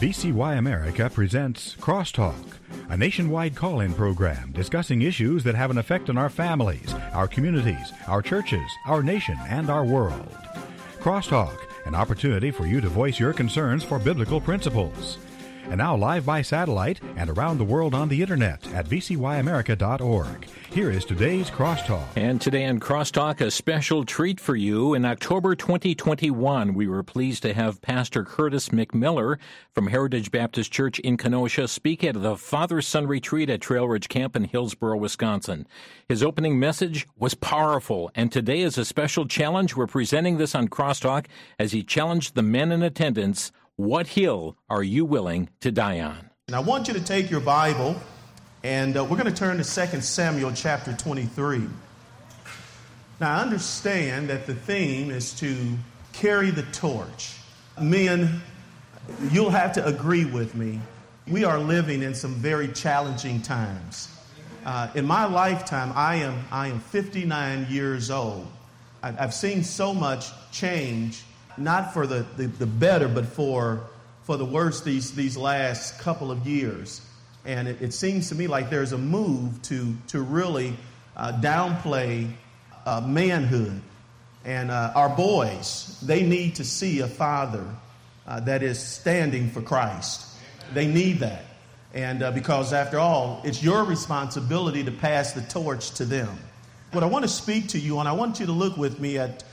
VCY America presents Crosstalk, a nationwide call-in program discussing issues that have an effect on our families, our communities, our churches, our nation, and our world. Crosstalk, an opportunity for you to voice your concerns for biblical principles. And now live by satellite and around the world on the internet at vcyamerica.org. Here is today's Crosstalk. And today on Crosstalk, a special treat for you. In October 2021, we were pleased to have Pastor Curtis McMiller from Heritage Baptist Church in Kenosha speak at the Father-Son Retreat at Trail Ridge Camp in Hillsboro, Wisconsin. His opening message was powerful, and today is a special challenge. We're presenting this on Crosstalk as he challenged the men in attendance. What hill are you willing to die on? And I want you to take your Bible, and we're going to turn to 2 Samuel chapter 23. Now, I understand that the theme is to carry the torch. Men, you'll have to agree with me. We are living in some very challenging times. In my lifetime, I am 59 years old. I've seen so much change, not for the better, but for the worse these last couple of years. And it seems to me like there's a move to really downplay manhood. And our boys, they need to see a father that is standing for Christ. They need that. And because after all, it's your responsibility to pass the torch to them. What I want to speak to you on, I want you to look with me at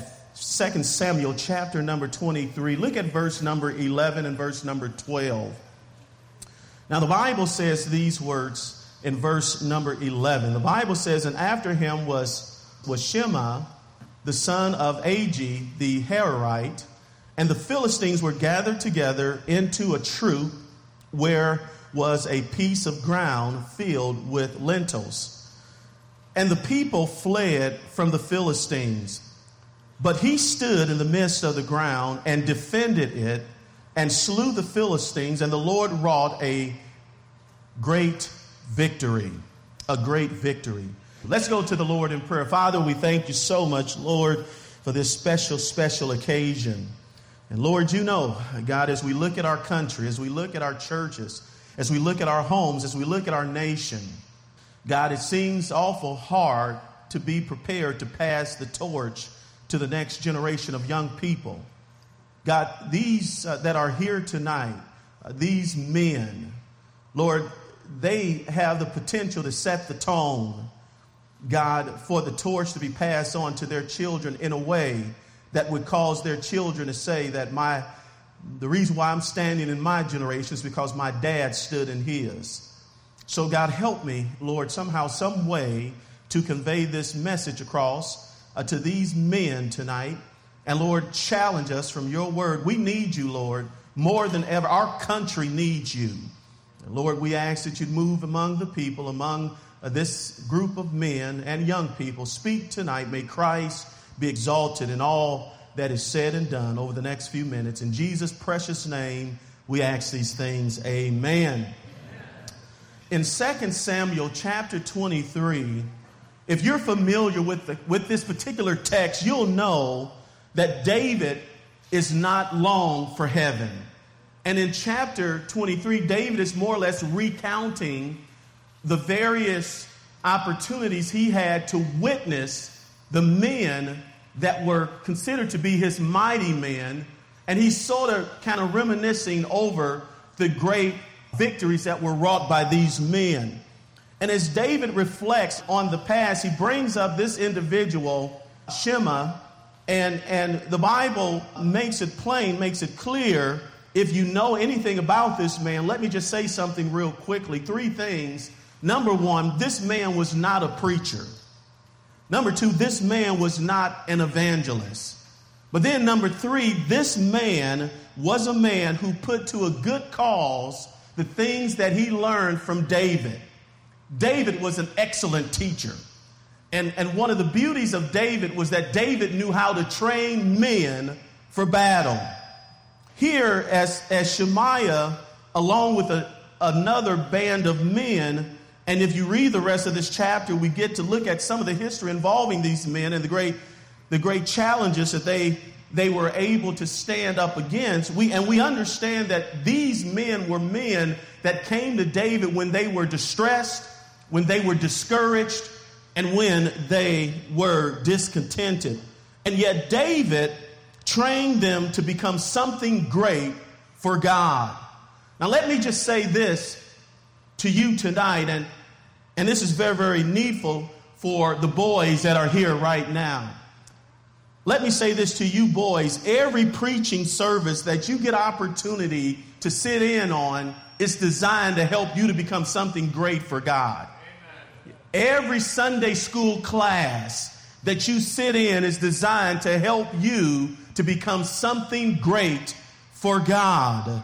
2 Samuel chapter number 23. Look at verse number 11 and verse number 12. Now the Bible says these words in verse number 11. The Bible says, and after him was Shema, the son of Agi, the Hararite, and the Philistines were gathered together into a troop where was a piece of ground filled with lentils. And the people fled from the Philistines. But he stood in the midst of the ground and defended it and slew the Philistines, and the Lord wrought a great victory. A great victory. Let's go to the Lord in prayer. Father, we thank you so much, Lord, for this special occasion. And Lord, you know, God, as we look at our country, as we look at our churches, as we look at our homes, as we look at our nation, God, it seems awful hard to be prepared to pass the torch to the next generation of young people. God, these that are here tonight, these men, Lord, they have the potential to set the tone, God, for the torch to be passed on to their children in a way that would cause their children to say that the reason why I'm standing in my generation is because my dad stood in his. So God, help me, Lord, somehow, some way to convey this message across to these men tonight. And Lord, challenge us from your word. We need you, Lord, more than ever. Our country needs you. And Lord, we ask that you'd move among the people, among this group of men and young people. Speak tonight. May Christ be exalted in all that is said and done over the next few minutes. In Jesus' precious name, we ask these things. Amen. In 2 Samuel chapter 23, if you're familiar with this particular text, you'll know that David is not long for heaven. And in chapter 23, David is more or less recounting the various opportunities he had to witness the men that were considered to be his mighty men. And he's sort of kind of reminiscing over the great victories that were wrought by these men. And as David reflects on the past, he brings up this individual, Shema, and the Bible makes it plain, makes it clear. If you know anything about this man, let me just say something real quickly. 3 things. Number 1, this man was not a preacher. Number 2, this man was not an evangelist. But then number 3, this man was a man who put to a good cause the things that he learned from David. David was an excellent teacher. And one of the beauties of David was that David knew how to train men for battle. Here, as Shemaiah, along with another band of men, and if you read the rest of this chapter, we get to look at some of the history involving these men and the great challenges that they they were able to stand up against. We understand that these men were men that came to David when they were distressed, when they were discouraged, and when they were discontented. And yet David trained them to become something great for God. Now let me just say this to you tonight, and this is very, very needful for the boys that are here right now. Let me say this to you boys. Every preaching service that you get opportunity to sit in on is designed to help you to become something great for God. Amen. Every Sunday school class that you sit in is designed to help you to become something great for God.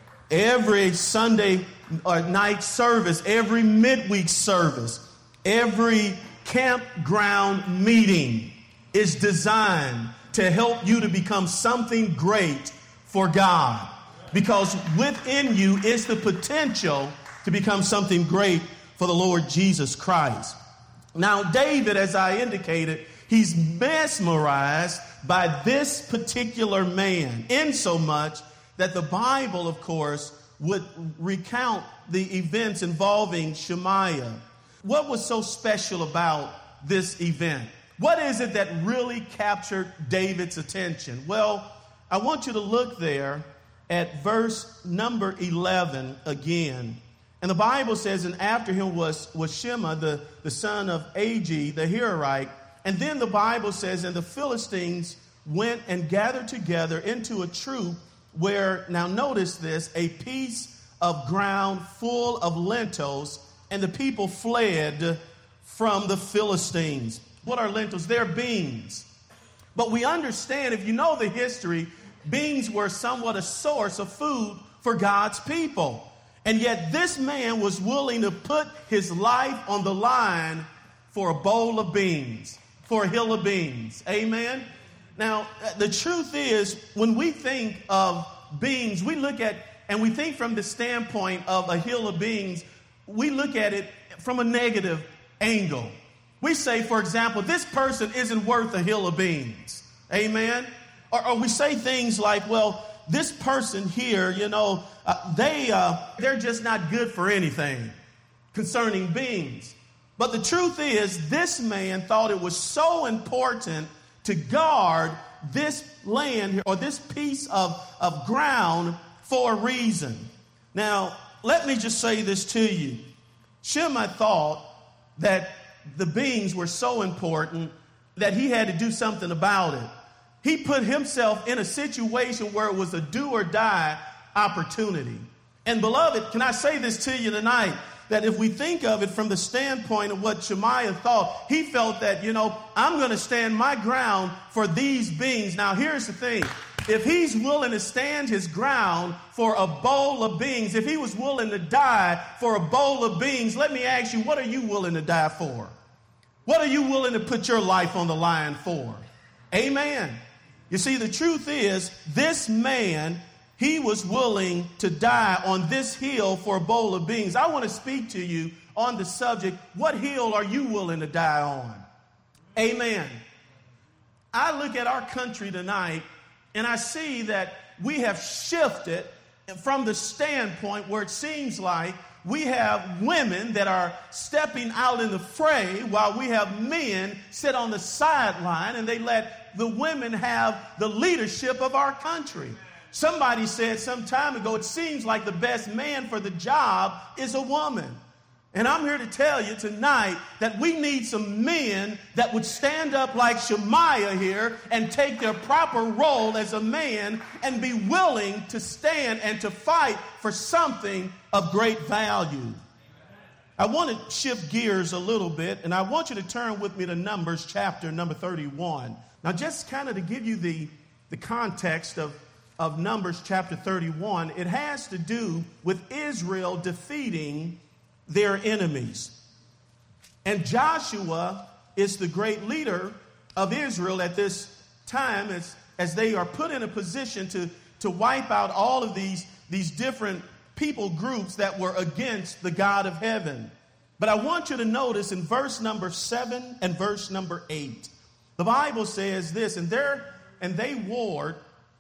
Every Sunday night service, every midweek service, every campground meeting is designed to help you to become something great for God. Because within you is the potential to become something great for the Lord Jesus Christ. Now, David, as I indicated, he's mesmerized by this particular man, insomuch that the Bible, of course, would recount the events involving Shemaiah. What was so special about this event? What is it that really captured David's attention? Well, I want you to look there at verse number 11 again. And the Bible says, and after him was Shema, the son of Agi, the Herorite. And then the Bible says, and the Philistines went and gathered together into a troop where, now notice this, a piece of ground full of lentils, and the people fled from the Philistines. What are lentils? They're beans. But we understand, if you know the history, beans were somewhat a source of food for God's people. And yet this man was willing to put his life on the line for a bowl of beans, for a hill of beans. Amen? Now, the truth is, when we think of beans, we look at, and we think from the standpoint of a hill of beans, we look at it from a negative angle. We say, for example, this person isn't worth a hill of beans. Amen? Or we say things like, well, this person here, they're just not good for anything concerning beans. But the truth is, this man thought it was so important to guard this land or this piece of ground for a reason. Now, let me just say this to you. Shema thought that the beans were so important that he had to do something about it. He put himself in a situation where it was a do or die opportunity. And beloved, can I say this to you tonight? That if we think of it from the standpoint of what Shemaiah thought, he felt that, I'm going to stand my ground for these beans. Now, here's the thing. If he's willing to stand his ground for a bowl of beans, if he was willing to die for a bowl of beans, let me ask you, what are you willing to die for? What are you willing to put your life on the line for? Amen. You see, the truth is, this man, he was willing to die on this hill for a bowl of beans. I want to speak to you on the subject, what hill are you willing to die on? Amen. I look at our country tonight, and I see that we have shifted from the standpoint where it seems like we have women that are stepping out in the fray while we have men sit on the sideline and they let the women have the leadership of our country. Somebody said some time ago, it seems like the best man for the job is a woman. And I'm here to tell you tonight that we need some men that would stand up like Shemaiah here and take their proper role as a man and be willing to stand and to fight for something of great value. I want to shift gears a little bit, and I want you to turn with me to Numbers chapter number 31. Now, just kind of to give you the context of Numbers chapter 31, it has to do with Israel defeating their enemies. And Joshua is the great leader of Israel at this time as they are put in a position to wipe out all of these different people groups that were against the God of heaven. But I want you to notice in verse number 7 and verse number 8, the Bible says this, and there and they warred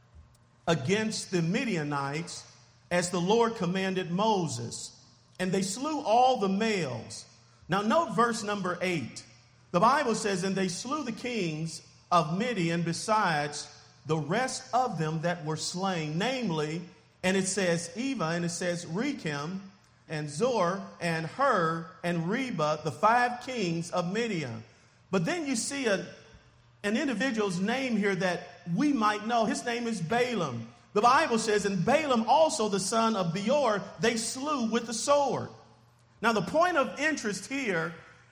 against the Midianites as the Lord commanded Moses. And they slew all the males. Now note verse number 8. The Bible says, and they slew the kings of Midian besides the rest of them that were slain, namely, and it says Eva, and it says Rechem, and Zor, and Hur, and Reba, the 5 kings of Midian. But then you see an individual's name here that we might know. His name is Balaam. The Bible says, and Balaam also the son of Beor, they slew with the sword. Now the point of interest here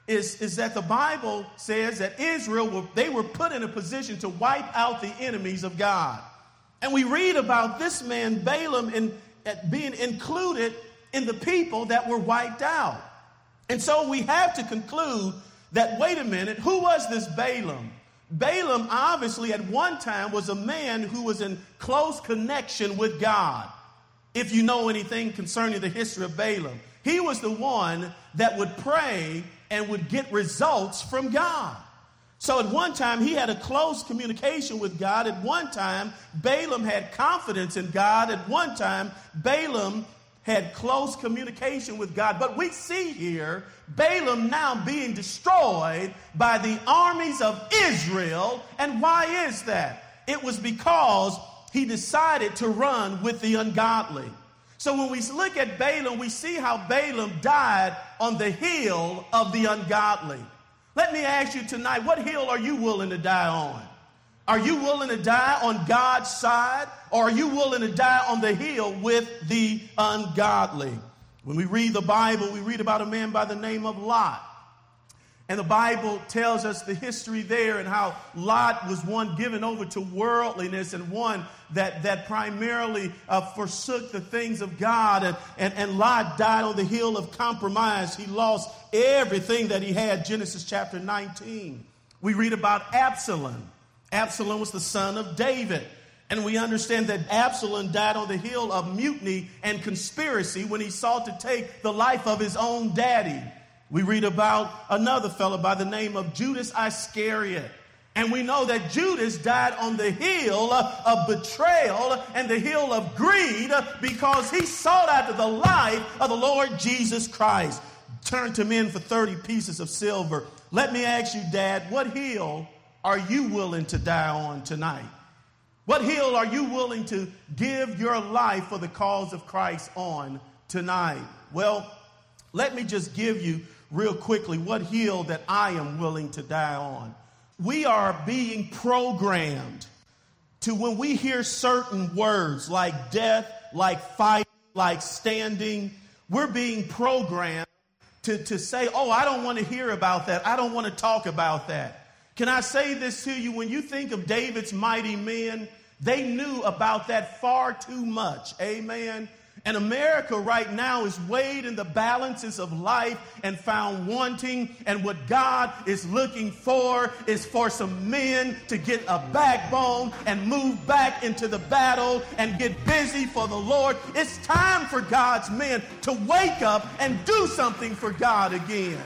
is that the Bible says that Israel, they were put in a position to wipe out the enemies of God. And we read about this man Balaam being included in the people that were wiped out. And so we have to conclude that, wait a minute, who was this Balaam? Balaam obviously at one time was a man who was in close connection with God. If you know anything concerning the history of Balaam, he was the one that would pray and would get results from God. So at one time he had a close communication with God. At one time Balaam had confidence in God. At one time Balaam had close communication with God. But we see here Balaam now being destroyed by the armies of Israel. And why is that? It was because he decided to run with the ungodly. So when we look at Balaam, we see how Balaam died on the hill of the ungodly. Let me ask you tonight, what hill are you willing to die on? Are you willing to die on God's side, or are you willing to die on the hill with the ungodly? When we read the Bible, we read about a man by the name of Lot. And the Bible tells us the history there and how Lot was one given over to worldliness and one that primarily forsook the things of God. And Lot died on the hill of compromise. He lost everything that he had. Genesis chapter 19. We read about Absalom. Absalom was the son of David. And we understand that Absalom died on the hill of mutiny and conspiracy when he sought to take the life of his own daddy. We read about another fellow by the name of Judas Iscariot. And we know that Judas died on the hill of betrayal and the hill of greed because he sought after the life of the Lord Jesus Christ. Turned him in for 30 pieces of silver. Let me ask you, Dad, what hill are you willing to die on tonight? What hill are you willing to give your life for the cause of Christ on tonight? Well, let me just give you real quickly what hill that I am willing to die on. We are being programmed to, when we hear certain words like death, like fight, like standing, we're being programmed to say, oh, I don't want to hear about that. I don't want to talk about that. Can I say this to you? When you think of David's mighty men, they knew about that far too much. Amen. And America right now is weighed in the balances of life and found wanting. And what God is looking for is for some men to get a backbone and move back into the battle and get busy for the Lord. It's time for God's men to wake up and do something for God again.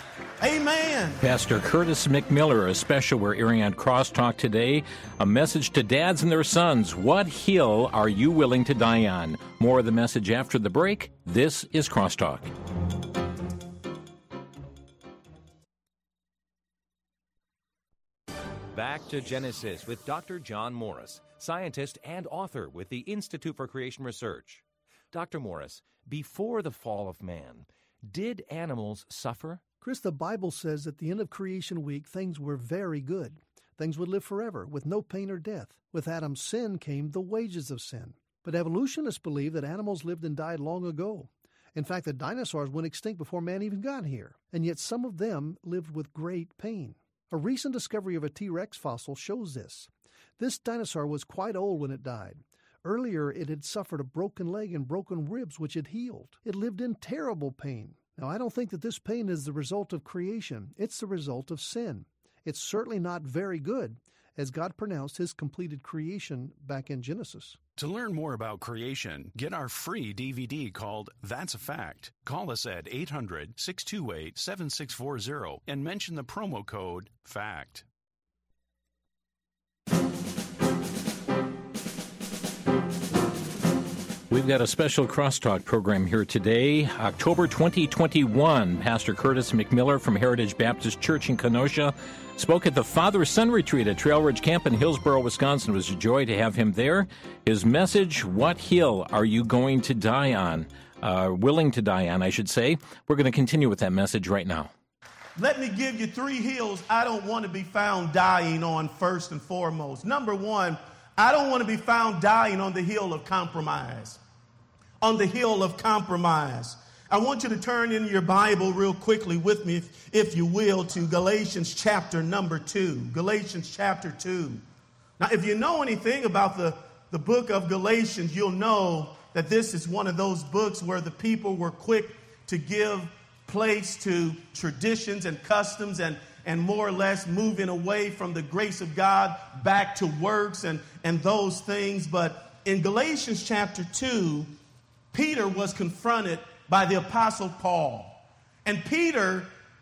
Amen. Pastor Curtis McMiller, a special we're airing on Crosstalk today. A message to dads and their sons. What hill are you willing to die on? More of the message after the break. This is Crosstalk. Back to Genesis with Dr. John Morris, scientist and author with the Institute for Creation Research. Dr. Morris, before the fall of man, did animals suffer? Chris, the Bible says at the end of creation week, things were very good. Things would live forever with no pain or death. With Adam's sin came the wages of sin. But evolutionists believe that animals lived and died long ago. In fact, the dinosaurs went extinct before man even got here. And yet some of them lived with great pain. A recent discovery of a T-Rex fossil shows this. This dinosaur was quite old when it died. Earlier, it had suffered a broken leg and broken ribs, which had healed. It lived in terrible pain. Now, I don't think that this pain is the result of creation. It's the result of sin. It's certainly not very good, as God pronounced His completed creation back in Genesis. To learn more about creation, get our free DVD called That's a Fact. Call us at 800-628-7640 and mention the promo code FACT. We've got a special crosstalk program here today, October 2021. Pastor Curtis McMiller from Heritage Baptist Church in Kenosha spoke at the Father-Son Retreat at Trail Ridge Camp in Hillsboro, Wisconsin. It was a joy to have him there. His message, What Hill Are You Going to Die On? Willing to die on, I should say. We're going to continue with that message right now. Let me give you 3 hills I don't want to be found dying on first and foremost. Number 1, I don't want to be found dying on the hill of compromise. On the hill of compromise. I want you to turn in your Bible real quickly with me, if you will, to Galatians chapter number 2. Galatians chapter 2. Now, if you know anything about the book of Galatians, you'll know that this is one of those books where the people were quick to give place to traditions and customs and more or less moving away from the grace of God back to works and those things. But in Galatians chapter 2, Peter was confronted by the Apostle Paul. And Peter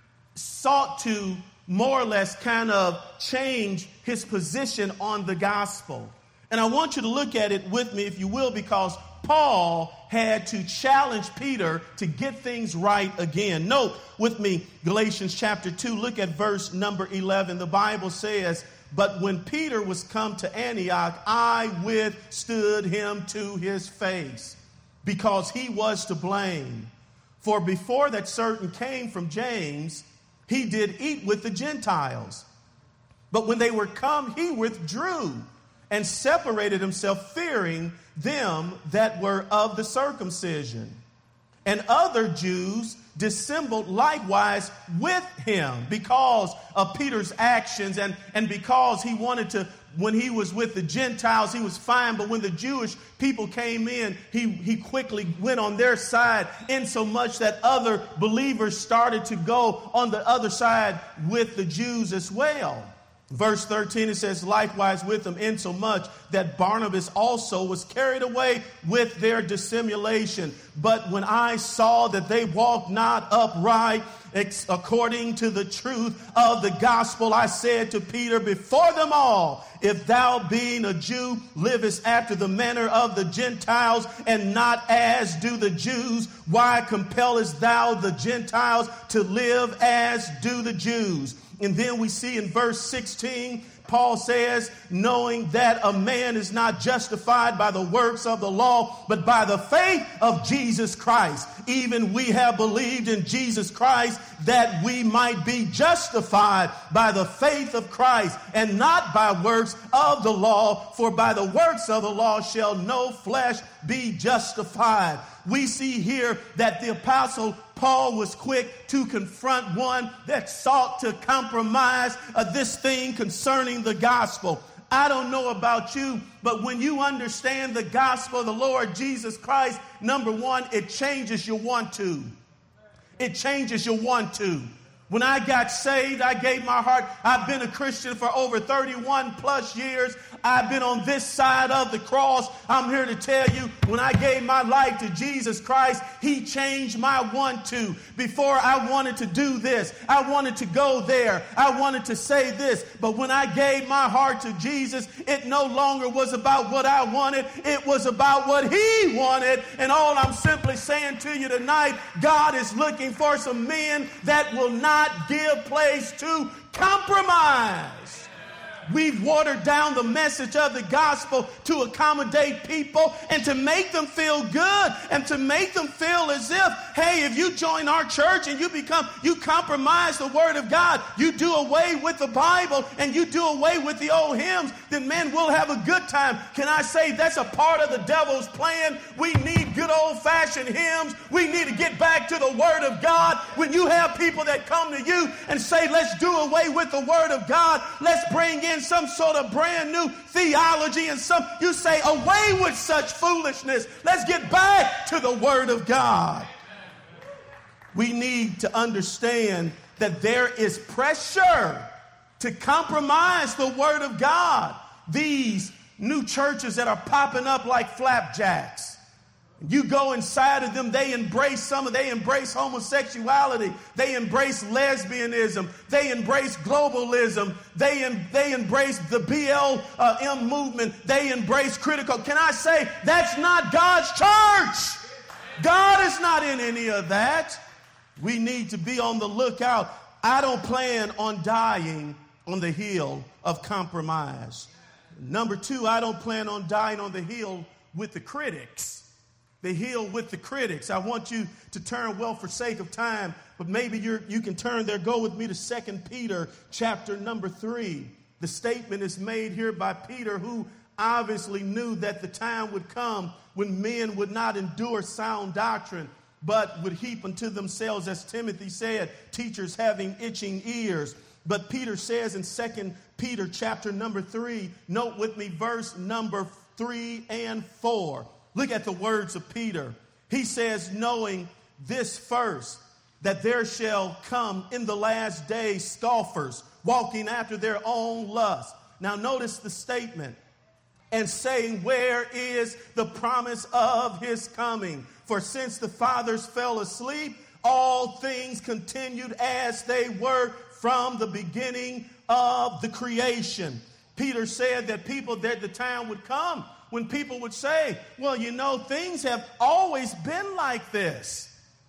sought to more or less kind of change his position on the gospel. And I want you to look at it with me, if you will, because Paul had to challenge Peter to get things right again. Note with me, Galatians chapter 2, look at verse number 11. The Bible says, "But when Peter was come to Antioch, I withstood him to his face, because he was to blame. For before that certain came from James, he did eat with the Gentiles. But when they were come, he withdrew and separated himself, fearing them that were of the circumcision. And other Jews dissembled likewise with him because of Peter's actions and because he wanted to, when he was with the Gentiles, he was fine. But when the Jewish people came in, he quickly went on their side, insomuch that other believers started to go on the other side with the Jews as well." Verse 13, it says, "Likewise with them, insomuch that Barnabas also was carried away with their dissimulation. But when I saw that they walked not upright according to the truth of the gospel, I said to Peter before them all, If thou being a Jew livest after the manner of the Gentiles, and not as do the Jews, why compellest thou the Gentiles to live as do the Jews?" And then we see in verse 16, Paul says, "Knowing that a man is not justified by the works of the law, but by the faith of Jesus Christ. Even we have believed in Jesus Christ, that we might be justified by the faith of Christ, and not by works of the law. For by the works of the law shall no flesh be justified." We see here that the Apostle Paul was quick to confront one that sought to compromise this thing concerning the gospel. I don't know about you, but when you understand the gospel of the Lord Jesus Christ, number one, it changes your want to. It changes your want to. When I got saved, I gave my heart. I've been a Christian for over 31 plus years. I've been on this side of the cross. I'm here to tell you, when I gave my life to Jesus Christ, He changed my want to. Before, I wanted to do this. I wanted to go there. I wanted to say this. But when I gave my heart to Jesus, it no longer was about what I wanted. It was about what He wanted. And all I'm simply saying to you tonight, God is looking for some men that will not give place to compromise. We've watered down the message of the gospel to accommodate people and to make them feel good and to make them feel as if, hey, if you join our church and you compromise the word of God, you do away with the Bible and you do away with the old hymns, then man, we'll have a good time. Can I say that's a part of the devil's plan? We need good old-fashioned hymns. We need to get back to the word of God. When you have people that come to you and say, let's do away with the word of God, let's bring in some sort of brand new theology, and you say, away with such foolishness. Let's get back to the word of God. We need to understand that there is pressure to compromise the word of God. These new churches that are popping up like flapjacks, You go inside of them, they embrace homosexuality. They embrace lesbianism. They embrace globalism. They embrace the BLM movement. They embrace critical. Can I say that's not God's church? God is not in any of that. We need to be on the lookout. I don't plan on dying on the hill of compromise. Number two, I don't plan on dying on the hill with the critics. The hill with the critics. I want you to turn, well, for sake of time, but maybe you can turn there. Go with me to 2 Peter chapter number 3. The statement is made here by Peter, who obviously knew that the time would come when men would not endure sound doctrine, but would heap unto themselves, as Timothy said, teachers having itching ears. But Peter says in 2 Peter chapter number 3, note with me verse number 3 and 4. Look at the words of Peter. He says, knowing this first, that there shall come in the last days scoffers, walking after their own lust. Now notice the statement. And saying, where is the promise of his coming? For since the fathers fell asleep, all things continued as they were from the beginning of the creation. Peter said that the time would come when people would say, well, you know, things have always been like this.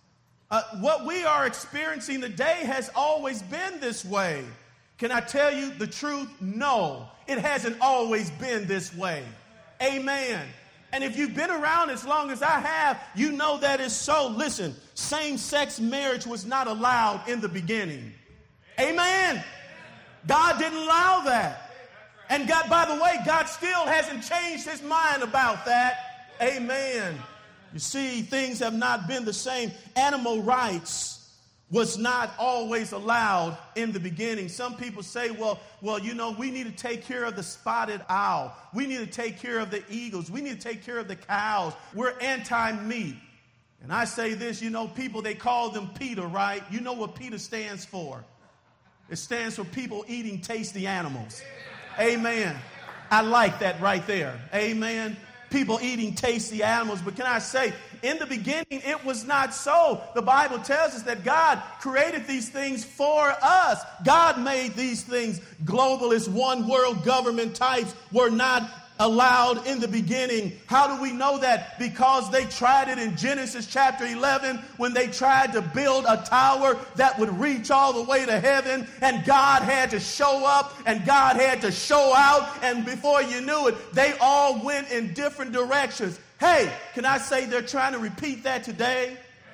What we are experiencing today has always been this way. Can I tell you the truth? No, it hasn't always been this way. Amen. And if you've been around as long as I have, you know that is so. Listen, same-sex marriage was not allowed in the beginning. Amen. God didn't allow that. And God, by the way, God still hasn't changed his mind about that. Amen. You see, things have not been the same. Animal rights was not always allowed in the beginning. Some people say, well, you know, we need to take care of the spotted owl. We need to take care of the eagles. We need to take care of the cows. We're anti-meat. And I say this, you know, people, they call them PETA, right? You know what PETA stands for? It stands for people eating tasty animals. Amen. I like that right there. Amen. People eating tasty animals. But can I say, in the beginning, it was not so. The Bible tells us that God created these things for us. God made these things. Globalist, one world government types were not allowed in the beginning. How do we know that? Because they tried it in Genesis chapter 11 when they tried to build a tower that would reach all the way to heaven, and God had to show up and God had to show out, and before you knew it, they all went in different directions. Hey, can I say they're trying to repeat that today?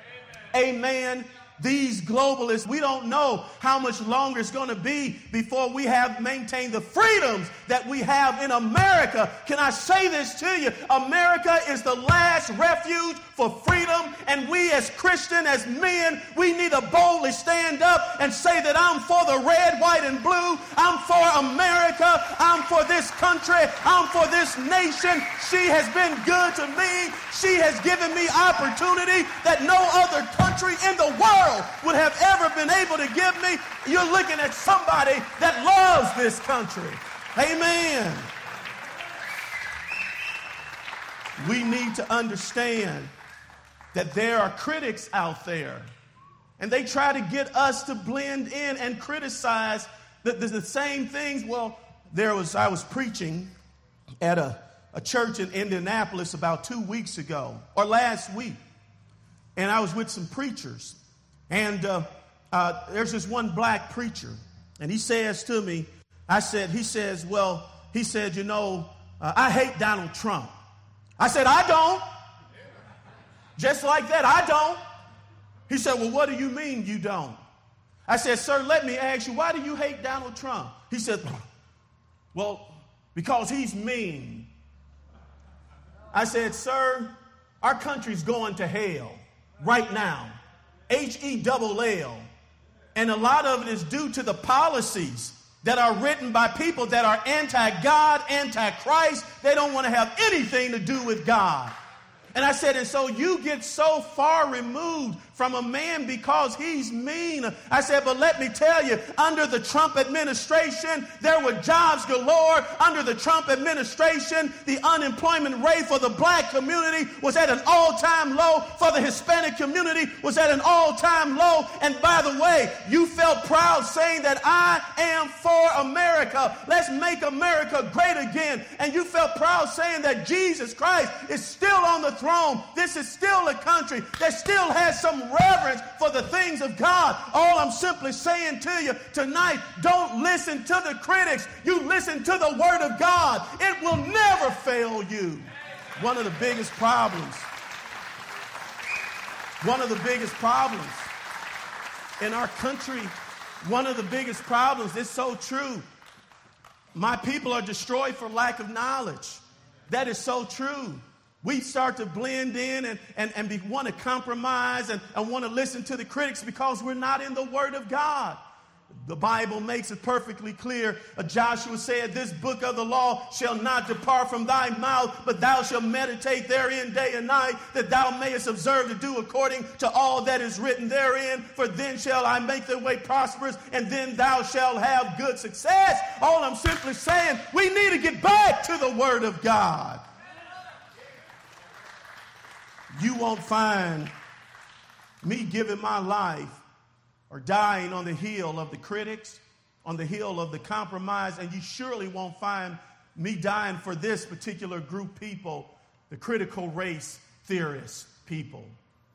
Amen. These globalists, we don't know how much longer it's going to be before we have maintained the freedoms that we have in America. Can I say this to you? America is the last refuge for freedom, and we as Christians, as men, we need to boldly stand up and say that I'm for the red, white, and blue. I'm for America. I'm for this country. I'm for this nation. She has been good to me. She has given me opportunity that no other country in the world would have ever been able to give me. You're looking at somebody that loves this country. Amen. We need to understand that there are critics out there, and they try to get us to blend in and criticize the same things. Well, I was preaching at a church in Indianapolis about 2 weeks ago, or last week, and I was with some preachers, and there's this one black preacher, and he says to me, I hate Donald Trump. I said, I don't. Just like that, I don't. He said, well, what do you mean you don't? I said, sir, let me ask you, why do you hate Donald Trump? He said, well, because he's mean. I said, sir, our country's going to hell right now. H-E-double-L. And a lot of it is due to the policies that are written by people that are anti-God, anti-Christ. They don't want to have anything to do with God. And I said, and so you get so far removed from a man because he's mean. I said, but let me tell you, under the Trump administration, there were jobs galore. Under the Trump administration, the unemployment rate for the black community was at an all-time low. For the Hispanic community was at an all-time low. And by the way, you felt proud saying that I am for America. Let's make America great again. And you felt proud saying that Jesus Christ is still on the throne. This is still a country that still has some reverence for the things of God. All I'm simply saying to you tonight, don't listen to the critics. You listen to the Word of God. It will never fail you. One of the biggest problems in our country, one of the biggest problems, it's so true. My people are destroyed for lack of knowledge. That is so true. We start to blend in and want to compromise and want to listen to the critics because we're not in the Word of God. The Bible makes it perfectly clear. Joshua said, this book of the law shall not depart from thy mouth, but thou shalt meditate therein day and night, that thou mayest observe to do according to all that is written therein. For then shall I make the way prosperous, and then thou shalt have good success. All I'm simply saying, we need to get back to the Word of God. You won't find me giving my life or dying on the heel of the critics, on the heel of the compromise, and you surely won't find me dying for this particular group people, the critical race theorist people.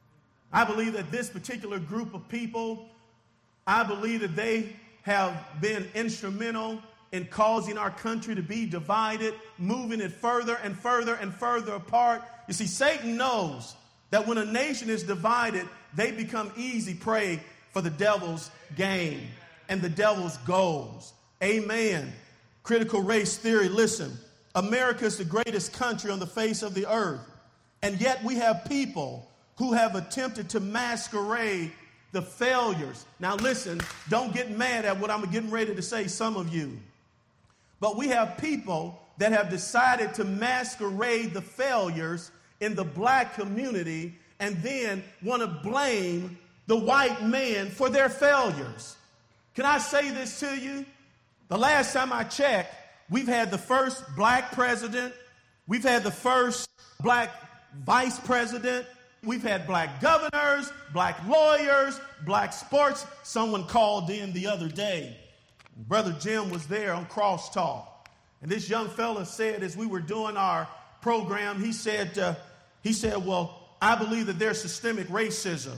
I believe that this particular group of people, I believe that they have been instrumental in causing our country to be divided, moving it further and further and further apart. You see, Satan knows that when a nation is divided, they become easy prey for the devil's game and the devil's goals. Amen. Critical race theory, listen. America is the greatest country on the face of the earth. And yet we have people who have attempted to masquerade the failures. Now listen, don't get mad at what I'm getting ready to say, some of you. But we have people that have decided to masquerade the failures in the black community and then want to blame the white man for their failures. Can I say this to you? The last time I checked, we've had the first black president. We've had the first black vice president. We've had black governors, black lawyers, black sports. Someone called in the other day. Brother Jim was there on Crosstalk. And this young fella said, as we were doing our program, he said, well, I believe that there's systemic racism.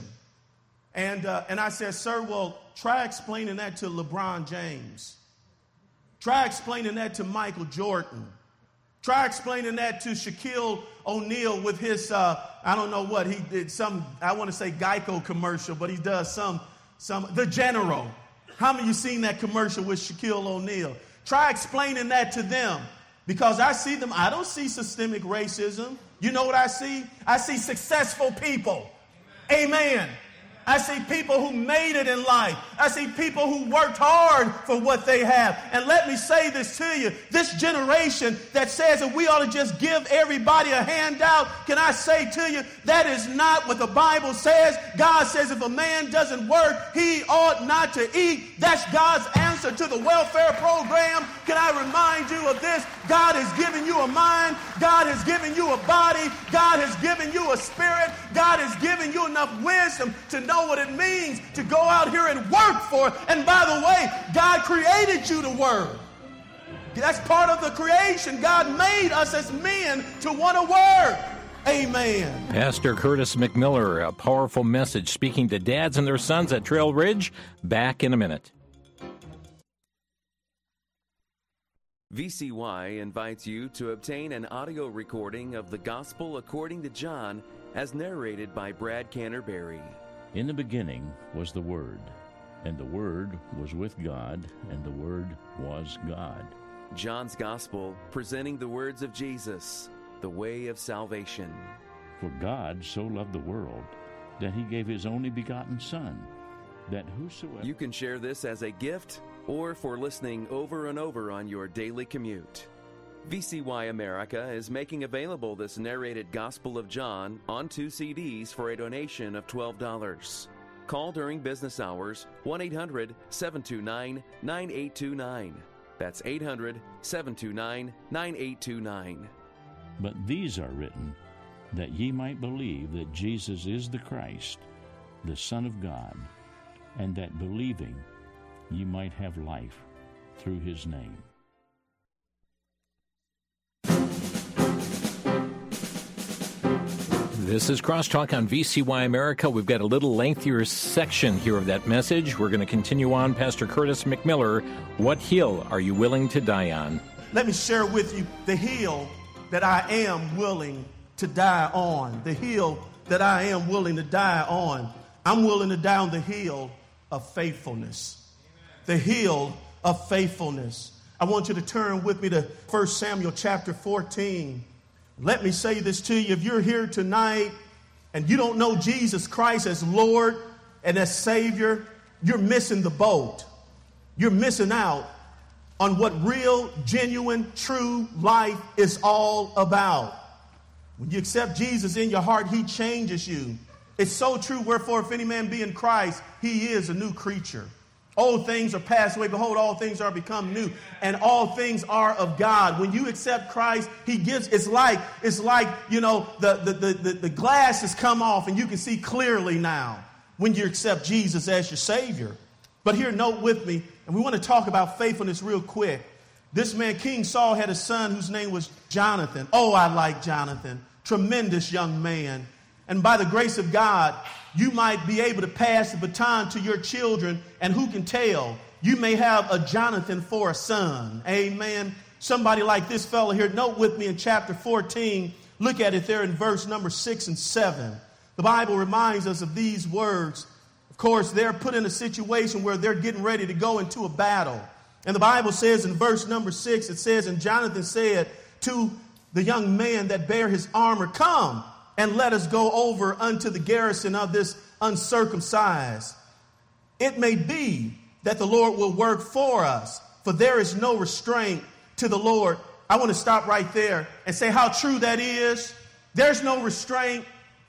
And I said, sir, well, try explaining that to LeBron James. Try explaining that to Michael Jordan. Try explaining that to Shaquille O'Neal with his, I don't know what, he did some, I want to say Geico commercial, but he does some, The General. How many of you seen that commercial with Shaquille O'Neal? Try explaining that to them, because I see them. I don't see systemic racism. You know what I see? I see successful people. Amen. I see people who made it in life. I see people who worked hard for what they have. And let me say this to you. This generation that says that we ought to just give everybody a handout, can I say to you, that is not what the Bible says. God says if a man doesn't work, he ought not to eat. That's God's answer to the welfare program. Can I remind you of this? God has given you a mind. God has given you a body. God has given you a spirit. God has given you enough wisdom to know what it means to go out here and work for it. And by the way, God created you to work. That's part of the creation. God made us as men to want to work. Amen. Pastor Curtis McMiller, a powerful message speaking to dads and their sons at Trail Ridge. Back in a minute. VCY invites you to obtain an audio recording of the Gospel according to John as narrated by Brad Canterbury. In the beginning was the Word, and the Word was with God, and the Word was God. John's Gospel, presenting the words of Jesus, the way of salvation. For God so loved the world that he gave his only begotten Son, that whosoever... You can share this as a gift or for listening over and over on your daily commute. VCY America is making available this narrated Gospel of John on 2 CDs for a donation of $12. Call during business hours 1-800-729-9829. That's 800-729-9829. But these are written that ye might believe that Jesus is the Christ, the Son of God, and that believing ye might have life through his name. This is Crosstalk on VCY America. We've got a little lengthier section here of that message. We're going to continue on. Pastor Curtis McMiller, what hill are you willing to die on? Let me share with you the hill that I am willing to die on. The hill that I am willing to die on. I'm willing to die on the hill of faithfulness. The hill of faithfulness. I want you to turn with me to 1 Samuel chapter 14. Let me say this to you. If you're here tonight and you don't know Jesus Christ as Lord and as Savior, you're missing the boat. You're missing out on what real, genuine, true life is all about. When you accept Jesus in your heart, he changes you. It's so true. Wherefore, if any man be in Christ, he is a new creature. Old things are passed away. Behold, all things are become new. And all things are of God. When you accept Christ, he gives, it's like, you know, the glass has come off and you can see clearly now when you accept Jesus as your Savior. But here, note with me, and we want to talk about faithfulness real quick. This man, King Saul, had a son whose name was Jonathan. Oh, I like Jonathan. Tremendous young man. And by the grace of God, you might be able to pass the baton to your children, and who can tell, you may have a Jonathan for a son. Amen. Somebody like this fellow here. Note with me in chapter 14. Look at it there in verse number 6 and 7. The Bible reminds us of these words. Of course, they're put in a situation where they're getting ready to go into a battle. And the Bible says in verse number 6, it says, and Jonathan said to the young man that bare his armor, come and let us go over unto the garrison of this uncircumcised. It may be that the Lord will work for us, for there is no restraint to the Lord. I want to stop right there and say how true that is. There's no restraint.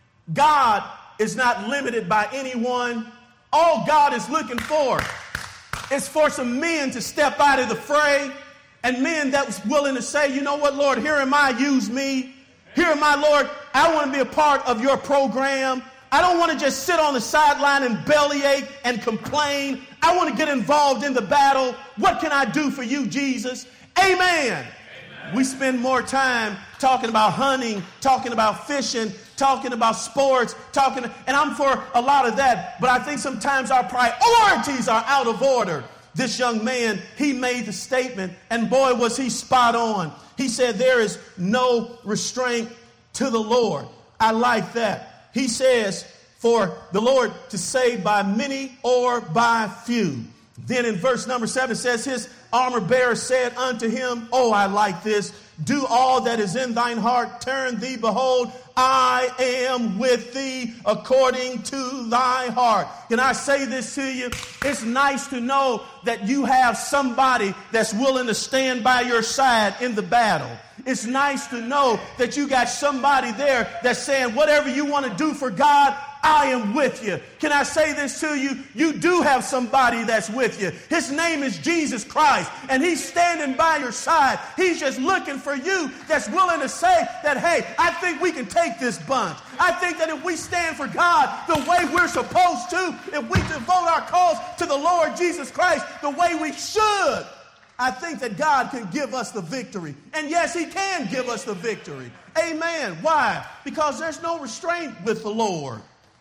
God is not limited by anyone. All God is looking for is for some men to step out of the fray, and men that was willing to say, you know what, Lord, here am I, use me. Here am I, Lord, I want to be a part of your program. I don't want to just sit on the sideline and bellyache and complain. I want to get involved in the battle. What can I do for you, Jesus? Amen. Amen. We spend more time talking about hunting, talking about fishing, talking about sports, and I'm for a lot of that. But I think sometimes our priorities are out of order. This young man, he made the statement, and boy, was he spot on. He said, there is no restraint to the Lord. I like that. He says, for the Lord to save by many or by few. Then in verse number 7 says, his armor bearer said unto him, oh, I like this. Do all that is in thine heart. Turn thee, behold, I am with thee according to thy heart. Can I say this to you? It's nice to know that you have somebody that's willing to stand by your side in the battle. It's nice to know that you got somebody there that's saying, whatever you want to do for God, I am with you. Can I say this to you? You do have somebody that's with you. His name is Jesus Christ, and he's standing by your side. He's just looking for you that's willing to say that, hey, I think we can take this bunch. I think that if we stand for God the way we're supposed to, if we devote our cause to the Lord Jesus Christ the way we should, I think that God can give us the victory. And yes, he can give us the victory. Amen. Why? Because there's no restraint with the Lord.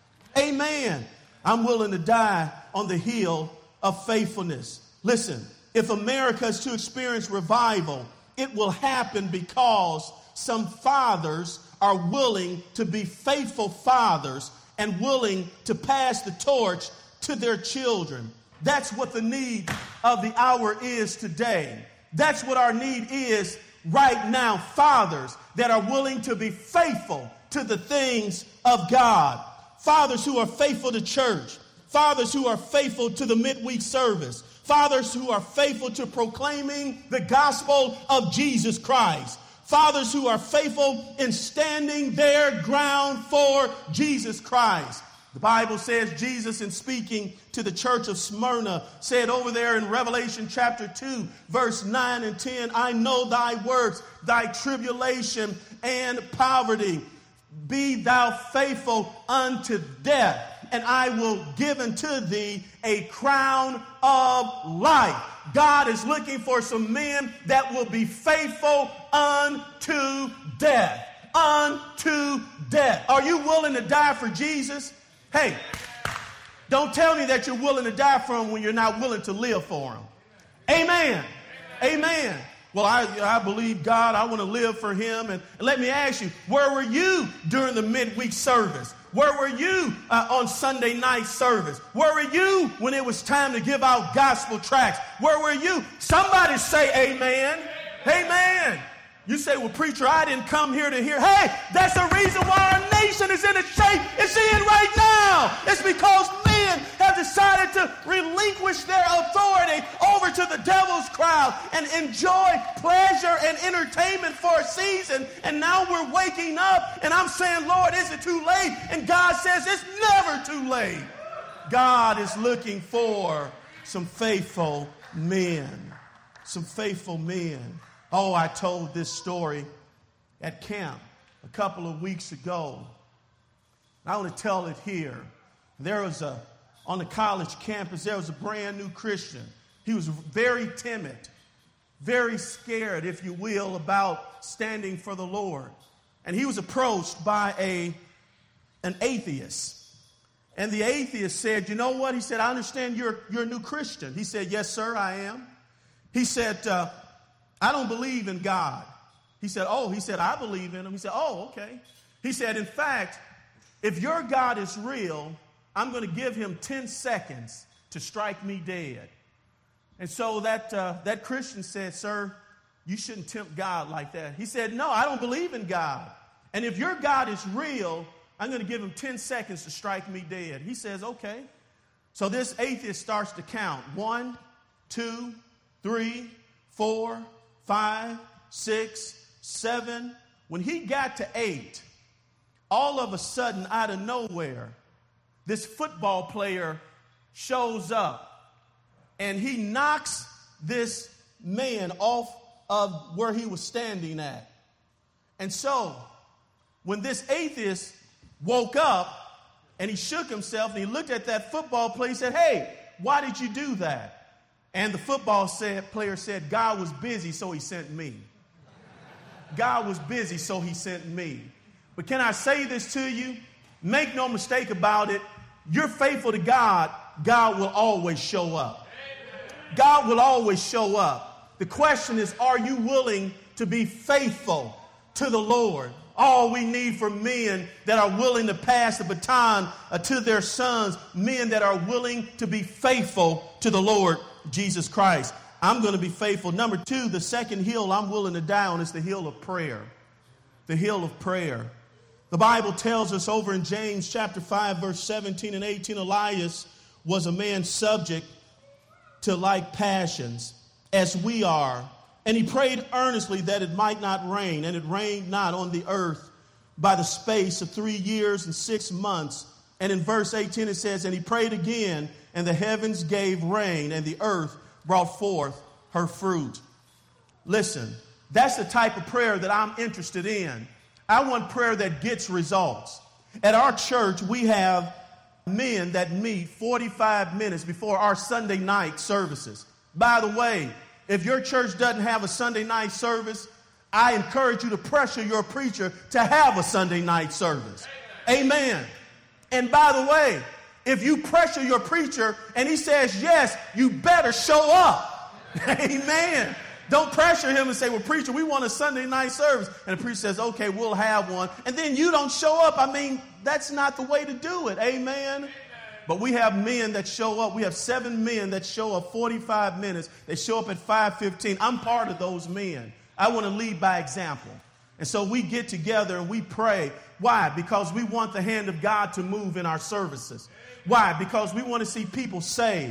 Amen. I'm willing to die on the hill of faithfulness. Listen, if America is to experience revival, it will happen because some fathers are willing to be faithful fathers and willing to pass the torch to their children. That's what the need of the hour is today. That's what our need is right now. Fathers that are willing to be faithful to the things of God. Fathers who are faithful to church. Fathers who are faithful to the midweek service. Fathers who are faithful to proclaiming the gospel of Jesus Christ. Fathers who are faithful in standing their ground for Jesus Christ. The Bible says Jesus, in speaking to the church of Smyrna, said over there in Revelation chapter 2, verse 9 and 10, I know thy works, thy tribulation and poverty. Be thou faithful unto death, and I will give unto thee a crown of life. God is looking for some men that will be faithful unto death. Unto death. Are you willing to die for Jesus? Hey, don't tell me that you're willing to die for him when you're not willing to live for him. Amen. Amen. Well, I believe God. I want to live for him. And let me ask you, where were you during the midweek service? Where were you on Sunday night service? Where were you when it was time to give out gospel tracts? Where were you? Somebody say amen. Amen. You say, well, preacher, I didn't come here to hear. Hey, that's the reason why our nation is in the shape it's in right now. It's because men have decided to relinquish their authority over to the devil's crowd and enjoy pleasure and entertainment for a season. And now we're waking up and I'm saying, Lord, is it too late? And God says it's never too late. God is looking for some faithful men. Some faithful men. Oh, I told this story at camp a couple of weeks ago. I want to tell it here. On the college campus, there was a brand new Christian. He was very timid, very scared, if you will, about standing for the Lord. And he was approached by an atheist. And the atheist said, you know what? He said, I understand you're a new Christian. He said, yes, sir, I am. He said, I don't believe in God. He said, I believe in him. He said, oh, okay. He said, in fact, if your God is real, I'm going to give him 10 seconds to strike me dead. And so that Christian said, sir, you shouldn't tempt God like that. He said, no, I don't believe in God. And if your God is real, I'm going to give him 10 seconds to strike me dead. He says, okay. So this atheist starts to count. 1, 2, 3, 4, 5, 6, 7. When he got to 8, all of a sudden, out of nowhere, this football player shows up and he knocks this man off of where he was standing at. And so, when this atheist woke up and he shook himself and he looked at that football player, he said, hey, why did you do that? And the football player said, God was busy, so he sent me. God was busy, so he sent me. But can I say this to you? Make no mistake about it. You're faithful to God, God will always show up. God will always show up. The question is, are you willing to be faithful to the Lord? All we need for men that are willing to pass the baton to their sons, men that are willing to be faithful to the Lord Jesus Christ. I'm going to be faithful. Number 2, the second hill I'm willing to die on is the hill of prayer. The hill of prayer. The Bible tells us over in James chapter 5, verse 17 and 18, Elias was a man subject to like passions as we are. And he prayed earnestly that it might not rain, and it rained not on the earth by the space of 3 years and 6 months. And in verse 18 it says, and he prayed again, and the heavens gave rain, and the earth brought forth her fruit. Listen, that's the type of prayer that I'm interested in. I want prayer that gets results. At our church, we have men that meet 45 minutes before our Sunday night services. By the way, if your church doesn't have a Sunday night service, I encourage you to pressure your preacher to have a Sunday night service. Amen. And by the way, if you pressure your preacher and he says yes, you better show up. Amen. Don't pressure him and say, well, preacher, we want a Sunday night service. And the preacher says, okay, we'll have one. And then you don't show up. I mean, that's not the way to do it. Amen. But we have men that show up. We have 7 men that show up 45 minutes. They show up at 5:15. I'm part of those men. I want to lead by example. And so we get together and we pray. Why? Because we want the hand of God to move in our services. Why? Because we want to see people saved.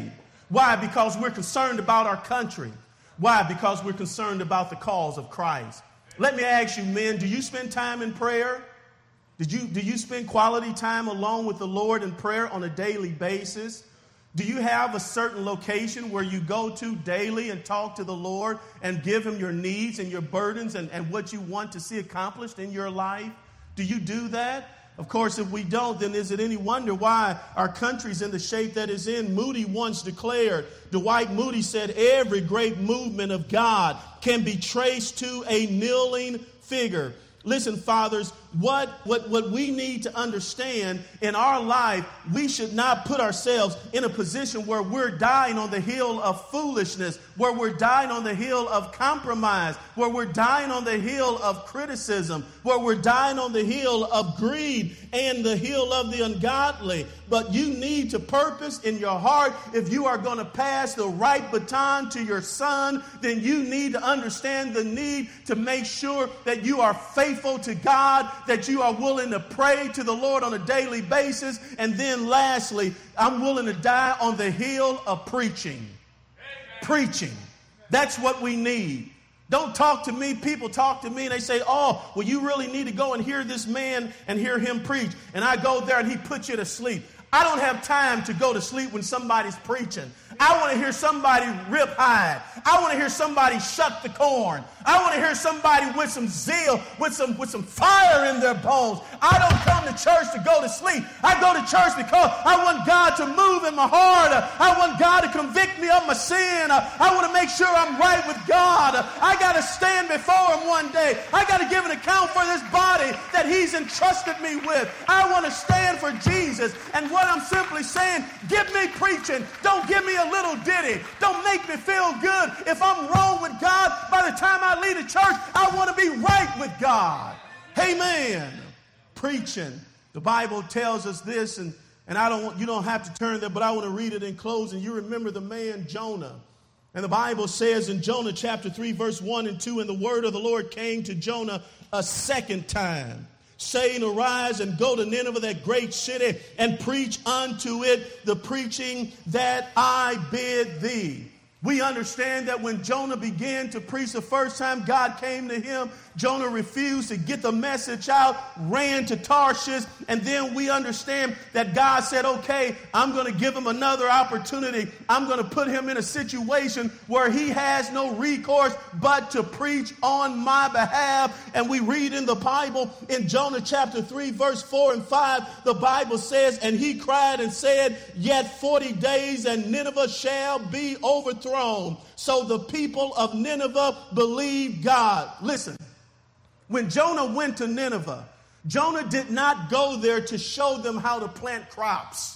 Why? Because we're concerned about our country. Why? Because we're concerned about the cause of Christ. Let me ask you, men, do you spend time in prayer? Do you spend quality time alone with the Lord in prayer on a daily basis? Do you have a certain location where you go to daily and talk to the Lord and give him your needs and your burdens and what you want to see accomplished in your life? Do you do that? Of course, if we don't, then is it any wonder why our country's in the shape that it's in? Moody once declared, Dwight Moody said, every great movement of God can be traced to a kneeling figure. Listen, fathers, what we need to understand in our life, we should not put ourselves in a position where we're dying on the hill of foolishness, where we're dying on the hill of compromise, where we're dying on the hill of criticism, where we're dying on the hill of greed and the hill of the ungodly. But you need to purpose in your heart, if you are going to pass the right baton to your son, then you need to understand the need to make sure that you are faithful to God, that you are willing to pray to the Lord on a daily basis. And then lastly, I'm willing to die on the hill of preaching. Amen. Preaching. That's what we need. Don't talk to me. People talk to me and they say, oh, well, you really need to go and hear this man and hear him preach. And I go there and he puts you to sleep. I don't have time to go to sleep when somebody's preaching. I want to hear somebody rip hide. I want to hear somebody shuck the corn. I want to hear somebody with some zeal, with some fire in their bones. I don't come to church to go to sleep. I go to church because I want God to move in my heart. I want God to convict me of my sin. I want to make sure I'm right with God. I got to stand before him one day. I got to give an account for this body that he's entrusted me with. I want to stand for Jesus. And what I'm simply saying, give me preaching. Don't give me a little ditty. Don't make me feel good. If I'm wrong with God, by the time I leave the church, I want to be right with God. Amen. Preaching. The Bible tells us this, and you don't have to turn there, but I want to read it in closing. You remember the man Jonah. And the Bible says in Jonah chapter 3, verse 1 and 2, and the word of the Lord came to Jonah a second time, saying, arise and go to Nineveh, that great city, and preach unto it the preaching that I bid thee. We understand that when Jonah began to preach the first time, God came to him. Jonah refused to get the message out, ran to Tarshish, and then we understand that God said, okay, I'm going to give him another opportunity. I'm going to put him in a situation where he has no recourse but to preach on my behalf. And we read in the Bible in Jonah chapter 3, verse 4 and 5, the Bible says, and he cried and said, yet 40 days and Nineveh shall be overthrown. So the people of Nineveh believed God. Listen. When Jonah went to Nineveh, Jonah did not go there to show them how to plant crops.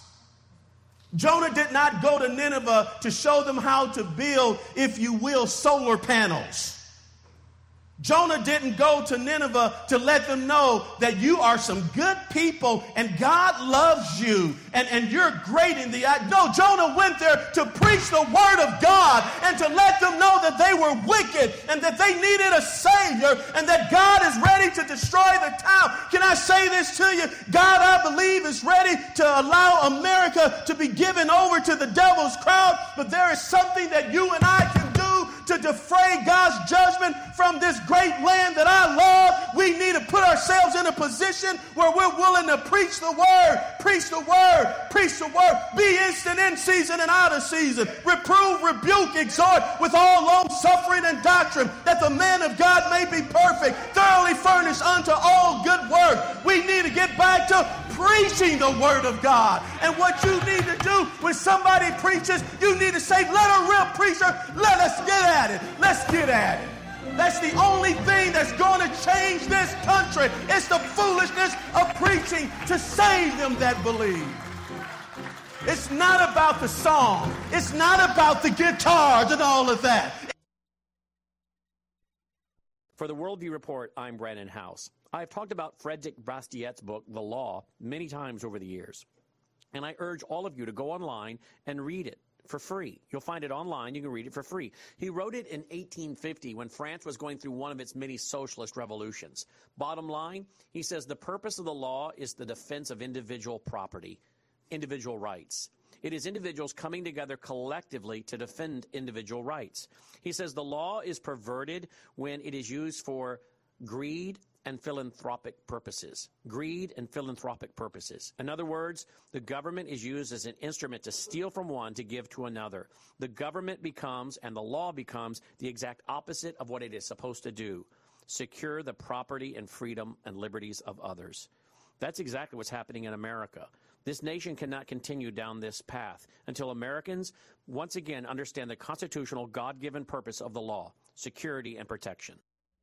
Jonah did not go to Nineveh to show them how to build, if you will, solar panels. Jonah didn't go to Nineveh to let them know that you are some good people and God loves you and you're great in the eye. No, Jonah went there to preach the word of God and to let them know that they were wicked and that they needed a Savior and that God is ready to destroy the town. Can I say this to you? God, I believe, is ready to allow America to be given over to the devil's crowd, but there is something that you and I can do to defray God's judgment from this great land that I love. We need to put ourselves in a position where we're willing to preach the word, preach the word, preach the word. Be instant in season and out of season. Reprove, rebuke, exhort with all long suffering and doctrine, that the man of God may be perfect, thoroughly furnished unto all good work. We need to get back to preaching the word of God. And what you need to do when somebody preaches, you need to say, let a real preacher, let us get at it. Let's get at it. That's the only thing that's going to change this country. It's the foolishness of preaching to save them that believe. It's not about the song. It's not about the guitars and all of that. For the Worldview Report, I'm Brandon House. I've talked about Frederick Bastiat's book, The Law, many times over the years. And I urge all of you to go online and read it for free. You'll find it online. You can read it for free. He wrote it in 1850 when France was going through one of its many socialist revolutions. Bottom line, he says the purpose of the law is the defense of individual property, individual rights. It is individuals coming together collectively to defend individual rights. He says the law is perverted when it is used for greed and philanthropic purposes. Greed and philanthropic purposes. In other words, the government is used as an instrument to steal from one to give to another. The government becomes, and the law becomes, the exact opposite of what it is supposed to do. Secure the property and freedom and liberties of others. That's exactly what's happening in America. This nation cannot continue down this path until Americans once again understand the constitutional, God-given purpose of the law, security and protection.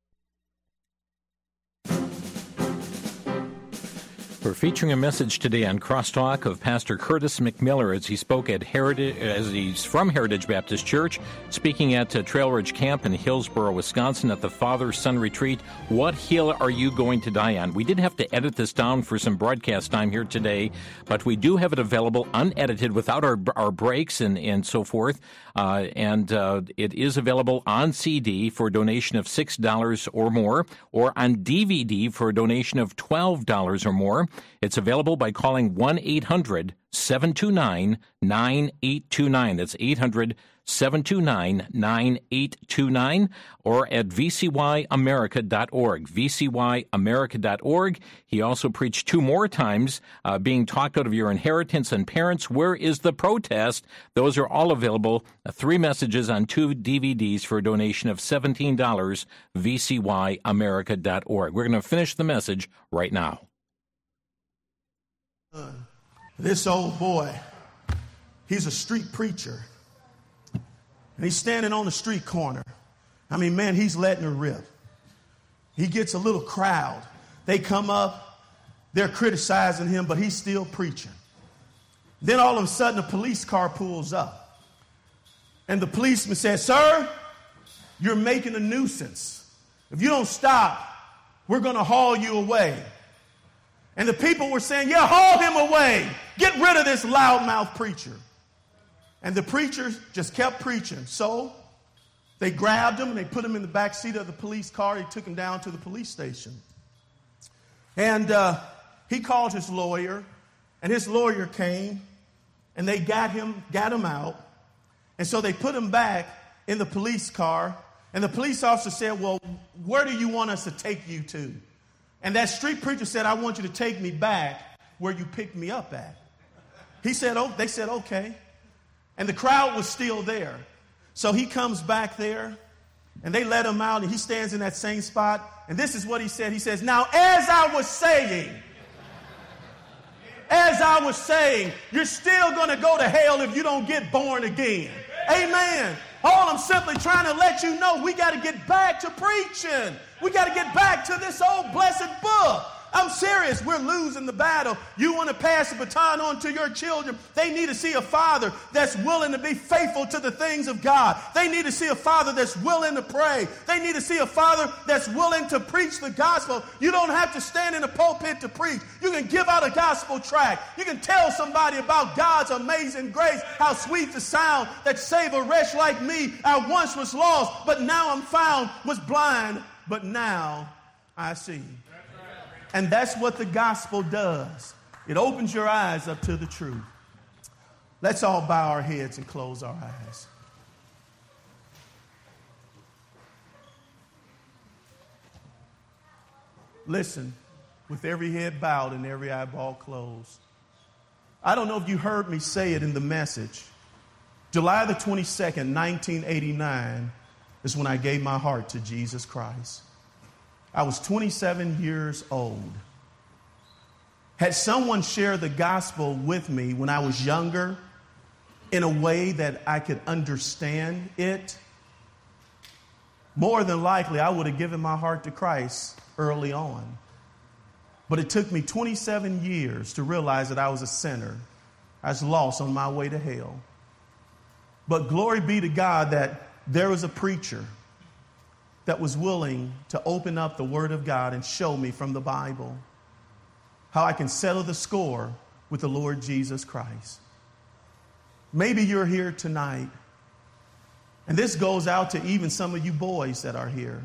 We're featuring a message today on Crosstalk of Pastor Curtis McMiller as he spoke at he's from Heritage Baptist Church, speaking at Trail Ridge Camp in Hillsboro, Wisconsin at the Father-Son Retreat. What hill are you going to die on? We did have to edit this down for some broadcast time here today, but we do have it available unedited without our breaks and so forth. It is available on CD for a donation of $6 or more, or on DVD for a donation of $12 or more. It's available by calling 1-800-729-9829. That's 800-729-9829, or at vcyamerica.org. vcyamerica.org. He also preached 2 more times, being talked out of your inheritance and parents. Where is the protest? Those are all available. 3 messages on 2 DVDs for a donation of $17, vcyamerica.org. We're going to finish the message right now. This old boy, he's a street preacher. And he's standing on the street corner. I mean, man, he's letting her rip. He gets a little crowd. They come up. They're criticizing him, but he's still preaching. Then all of a sudden, a police car pulls up. And the policeman says, "Sir, you're making a nuisance. If you don't stop, we're going to haul you away." And the people were saying, "Yeah, haul him away. Get rid of this loudmouth preacher." And the preacher just kept preaching. So they grabbed him and they put him in the back seat of the police car. They took him down to the police station. And he called his lawyer, and his lawyer came, and they got him out. And so they put him back in the police car. And the police officer said, "Well, where do you want us to take you to?" And that street preacher said, "I want you to take me back where you picked me up at." He said, "Oh," they said, "Okay." And the crowd was still there. So he comes back there, and they let him out, and he stands in that same spot. And this is what he said. He says, "Now, as I was saying, you're still going to go to hell if you don't get born again." Amen. All I'm simply trying to let you know, we got to get back to preaching. We got to get back to this old blessed book. I'm serious. We're losing the battle. You want to pass the baton on to your children. They need to see a father that's willing to be faithful to the things of God. They need to see a father that's willing to pray. They need to see a father that's willing to preach the gospel. You don't have to stand in a pulpit to preach. You can give out a gospel tract. You can tell somebody about God's amazing grace, how sweet the sound that saved a wretch like me. I once was lost, but now I'm found, was blind, but now I see. And that's what the gospel does. It opens your eyes up to the truth. Let's all bow our heads and close our eyes. Listen, with every head bowed and every eyeball closed. I don't know if you heard me say it in the message. July the 22nd, 1989 is when I gave my heart to Jesus Christ. I was 27 years old. Had someone shared the gospel with me when I was younger in a way that I could understand it, more than likely I would have given my heart to Christ early on. But it took me 27 years to realize that I was a sinner. I was lost on my way to hell. But glory be to God that there was a preacher that was willing to open up the Word of God and show me from the Bible how I can settle the score with the Lord Jesus Christ. Maybe you're here tonight, and this goes out to even some of you boys that are here.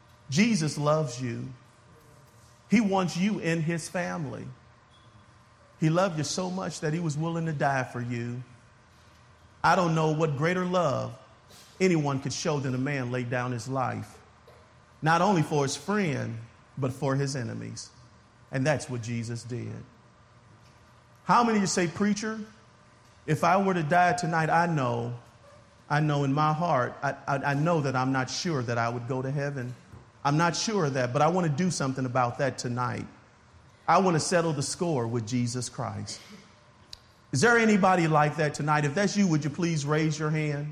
Jesus loves you. He wants you in His family. He loved you so much that he was willing to die for you. I don't know what greater love anyone could show than a man laid down his life, not only for his friend, but for his enemies. And that's what Jesus did. How many of you say, preacher, if I were to die tonight, I know in my heart, I know that I'm not sure that I would go to heaven. I'm not sure of that, but I want to do something about that tonight. I want to settle the score with Jesus Christ. Is there anybody like that tonight? If that's you, would you please raise your hand?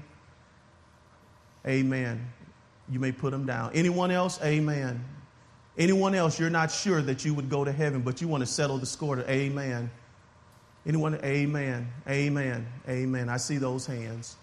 Amen. You may put them down. Anyone else? Amen. Anyone else, you're not sure that you would go to heaven, but you want to settle the score to amen. Anyone? Amen. Amen. Amen. I see those hands.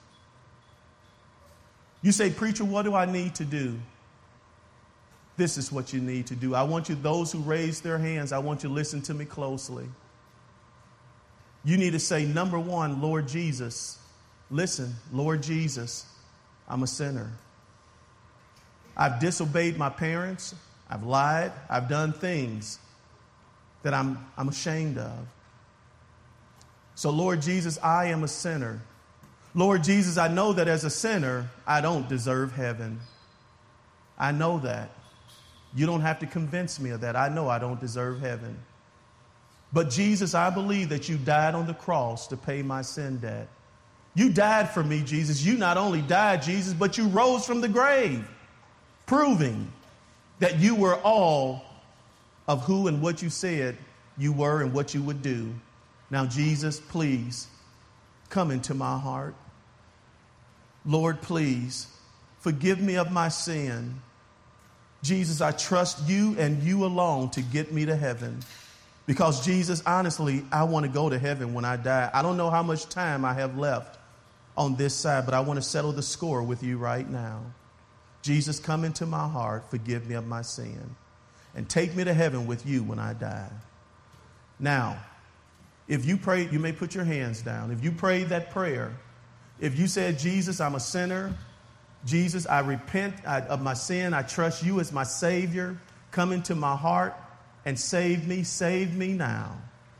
You say, preacher, what do I need to do? This is what you need to do. I want you, those who raise their hands, I want you to listen to me closely. You need to say, number one, Lord Jesus. Listen, Lord Jesus, I'm a sinner. I've disobeyed my parents. I've lied. I've done things that I'm ashamed of. So, Lord Jesus, I am a sinner. Lord Jesus, I know that as a sinner, I don't deserve heaven. I know that. You don't have to convince me of that. I know I don't deserve heaven. But Jesus, I believe that you died on the cross to pay my sin debt. You died for me, Jesus. You not only died, Jesus, but you rose from the grave, proving that you were all of who and what you said you were and what you would do. Now, Jesus, please come into my heart. Lord, please forgive me of my sin. Jesus, I trust you and you alone to get me to heaven. Because, Jesus, honestly, I want to go to heaven when I die. I don't know how much time I have left on this side, but I want to settle the score with you right now. Jesus, come into my heart, forgive me of my sin, and take me to heaven with you when I die. Now, if you prayed, you may put your hands down. If you prayed that prayer, if you said, Jesus, I'm a sinner, Jesus, I repent of my sin, I trust you as my Savior, come into my heart and save me now.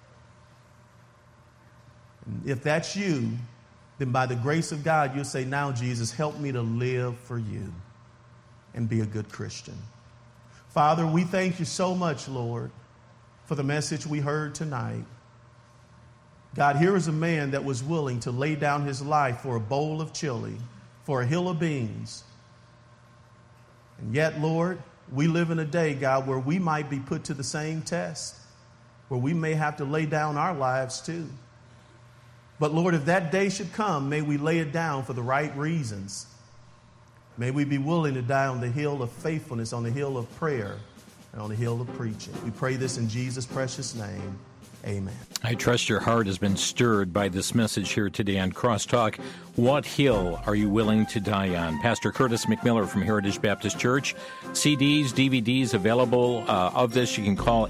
And if that's you, then by the grace of God, you'll say, now, Jesus, help me to live for you and be a good Christian. Father, we thank you so much, Lord, for the message we heard tonight. God, here is a man that was willing to lay down his life for a bowl of chili, for a hill of beans. And yet, Lord, we live in a day, God, where we might be put to the same test, where we may have to lay down our lives too. But Lord, if that day should come, may we lay it down for the right reasons. May we be willing to die on the hill of faithfulness, on the hill of prayer, and on the hill of preaching. We pray this in Jesus' precious name. Amen. I trust your heart has been stirred by this message here today on Crosstalk. What hill are you willing to die on? Pastor Curtis McMiller from Heritage Baptist Church. CDs, DVDs available of this. You can call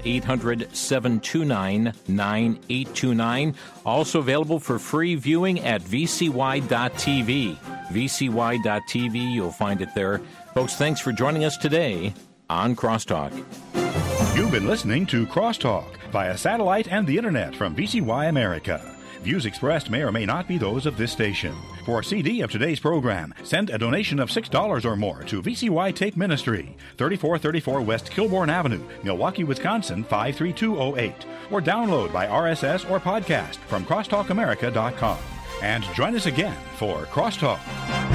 800-729-9829. Also available for free viewing at vcy.tv. vcy.tv, you'll find it there. Folks, thanks for joining us today on Crosstalk. You've been listening to Crosstalk via satellite and the internet from VCY America. Views expressed may or may not be those of this station. For a CD of today's program, send a donation of $6 or more to VCY Tape Ministry, 3434 West Kilbourne Avenue, Milwaukee, Wisconsin, 53208. Or download by RSS or podcast from crosstalkamerica.com. And join us again for Crosstalk.